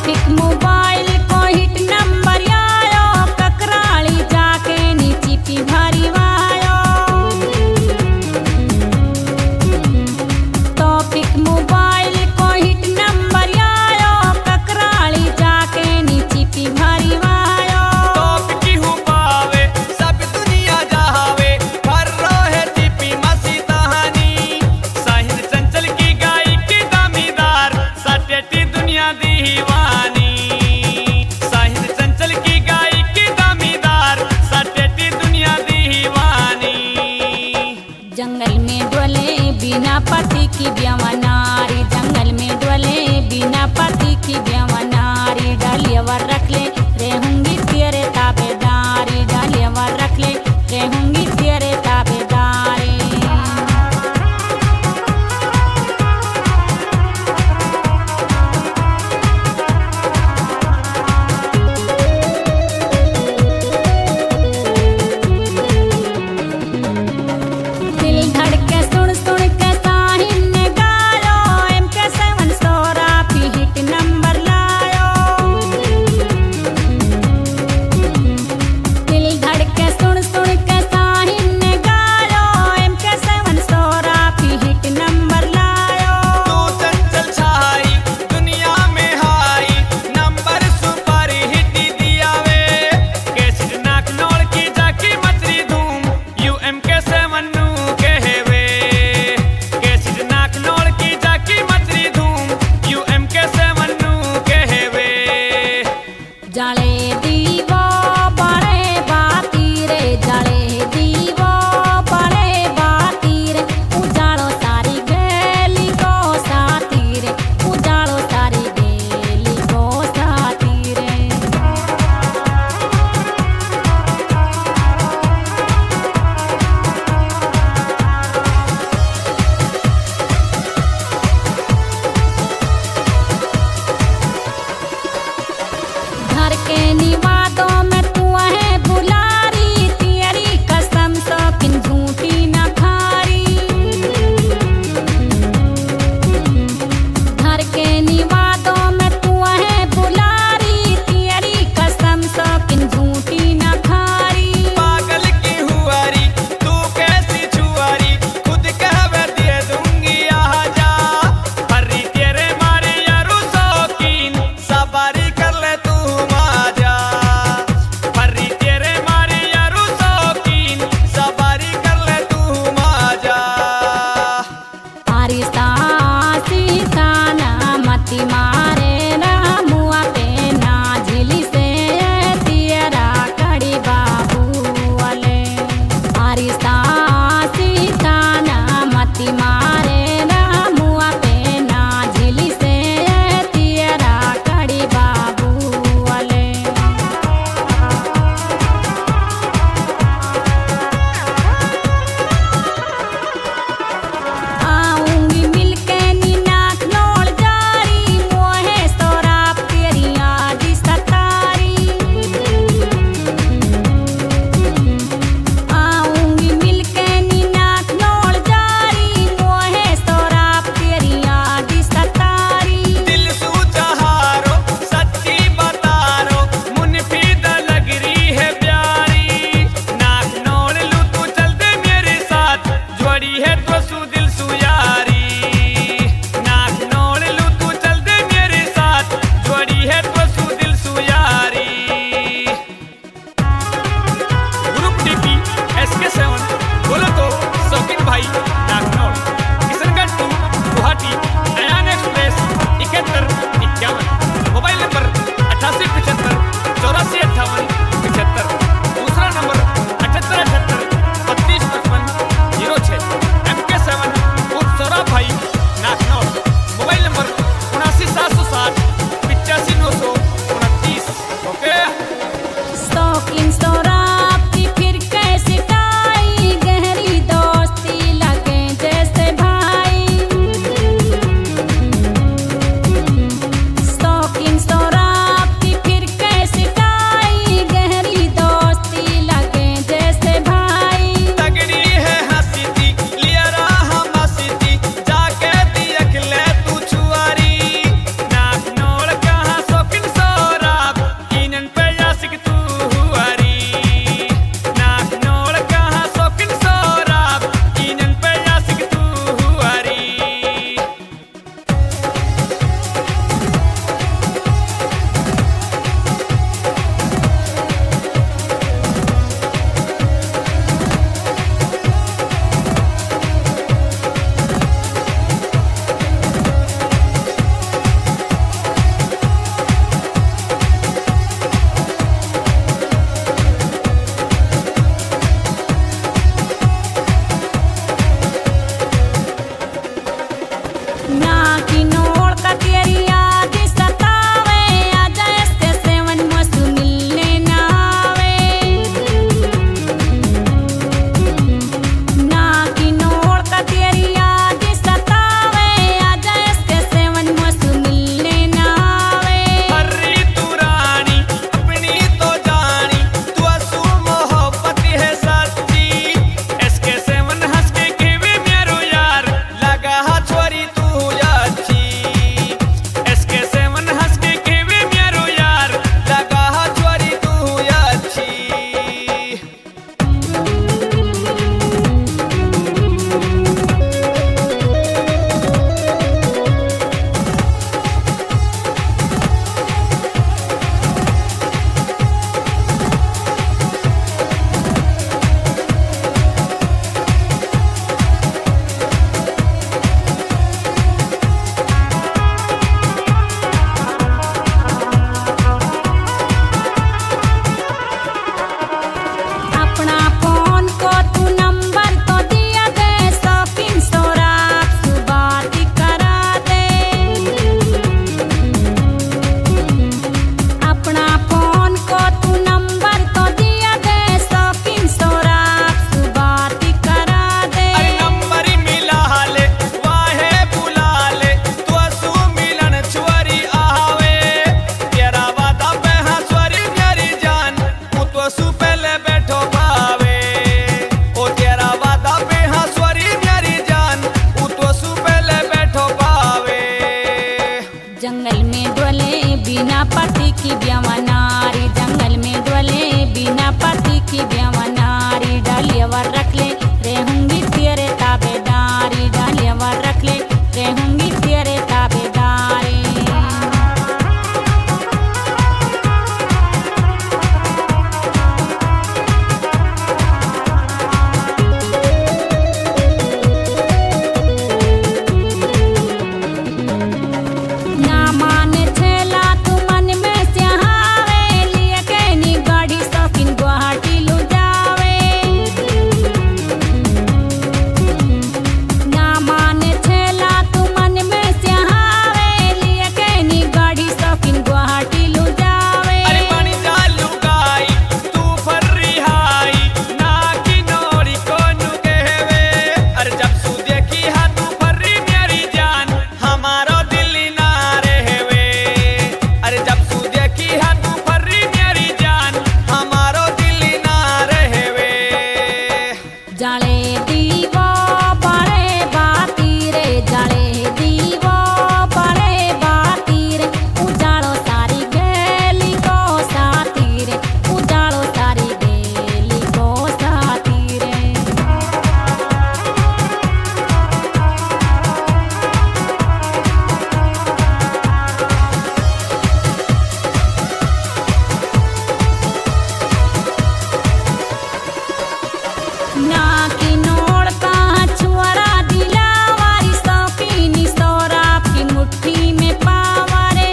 Topic mobile को hit number आयो, ककराली जाके नीची पी भरी वायो। टॉपिक मोबाइल को हिट नंबर आयो, ककराली जाके नीची पी भरी वायो। टॉप की हूँ पावे सब दुनिया जहावे, भर रहे टीपी मसी दहानी। साहिल चंचल की गाय की दामीदार, सटेटी दुनिया दीवानी। साहिल चंचल की गाय की दामीदार, सटेटी दुनिया दीवानी। जंगल में डोले बिना पति की ब्यावनारी, जंगल में डोले बिना पति की ब्यावनारी। डालियावर रख ले रहूंगी तेरे ताबेदारी, डालियावर रख ले रहूंगी तेरे ताबेदारी। डोले बिना पति की ब्यवनारी, जंगल में डोले बिना पति की ब्यवनारी। डालियावर रख ले रहूंगी तेरे ताबेदारी, डालियावर रख ले रहूंगी तेरे ताबेदारी। ना माने छेला तू मन में स्याहावे, लिए कहनी गाड़ी शौकीन गुवाहाटी लू जावे। ना माने छेला तू मन में स्याहावे, लिए कहनी गाड़ी शौकीन गुवाहाटी लू जावे। अरे पानी चालू गाई तू फर्री हाई ना की नोरी कोनु कहवे। अरे जब सू देखी हा तू फर्री मेरी जान हमारो दिल ना रहवे। अरे जब सू देखी हा तू फर्री मेरी जान हमारो दिल ना रहवे। जाले दीवो बड़े बाती रे, जाले दीवो बड़े बाती रे, उजाड़ो सारी गेली को साथी रे, उजाड़ो सारी गेली को साथी रे। ना की नोड़ छुआरा दिलावारी, शौकीनी सौराब की मुट्ठी में पावारे।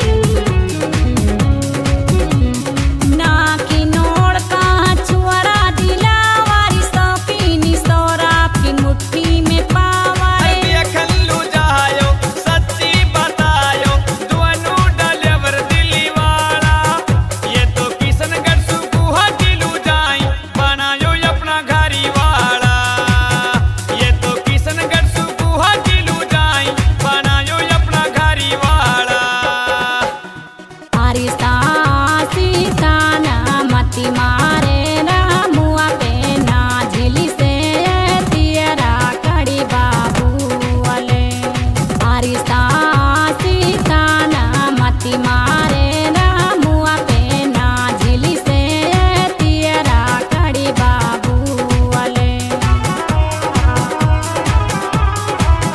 ना की नोड़ छुआरा दिलावारी, शौकीनी सौराब की मुट्ठी में पावारे। अरे खल्लू जायो सच्ची बतायो दुआनु डालेवर दिली वाला। ये तो किशनगढ़ सु गुवाहाटी लू जाई बनायो अपना घरी वाला। ये तो किशनगढ़ सु गुवाहाटी लू जाई बनायो अपना घरी वाला। आरी सासी ताना मती मारे ना मुआ पे ना झिली से तियरा कड़ी बाबू वाले। आरी सासी ताना मती मारे ना मुआ पे ना झिली से तियरा कड़ी बाबू वाले।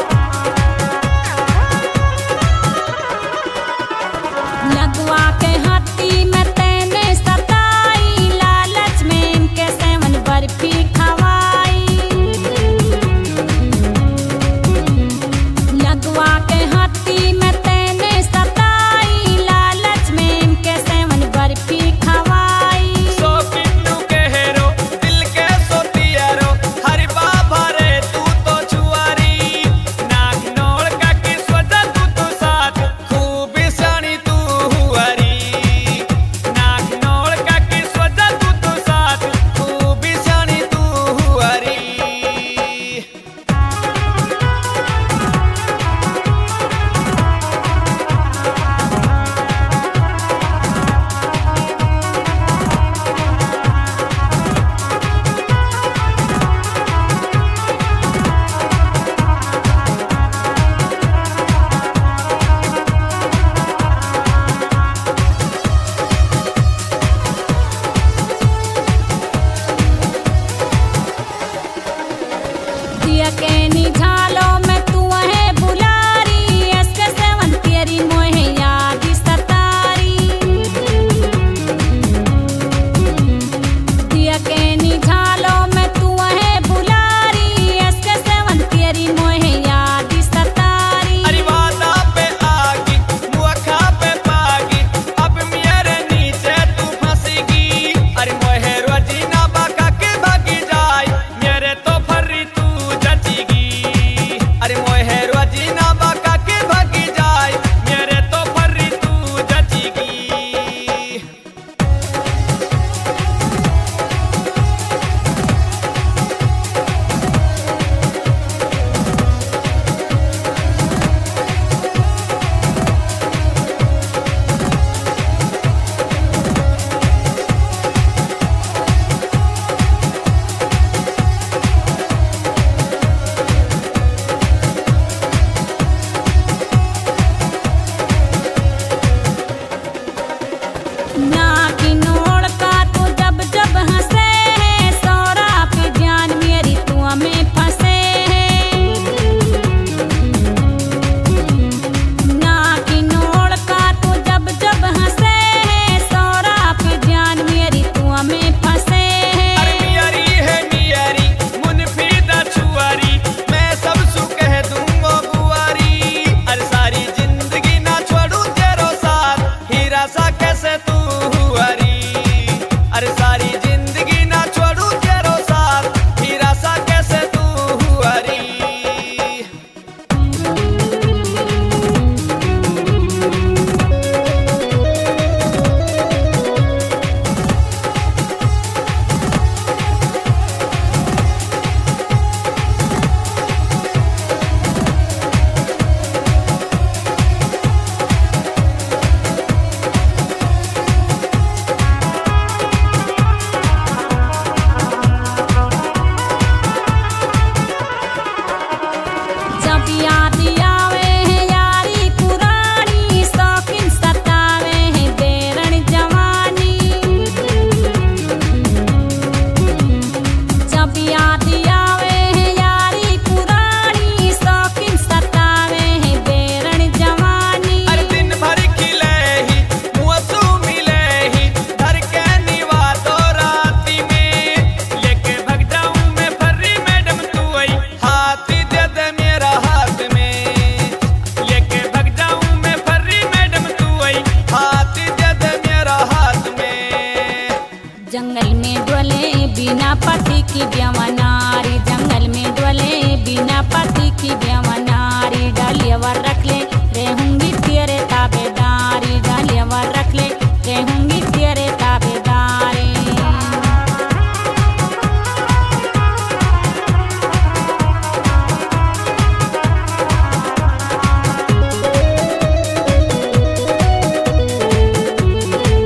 लगवा के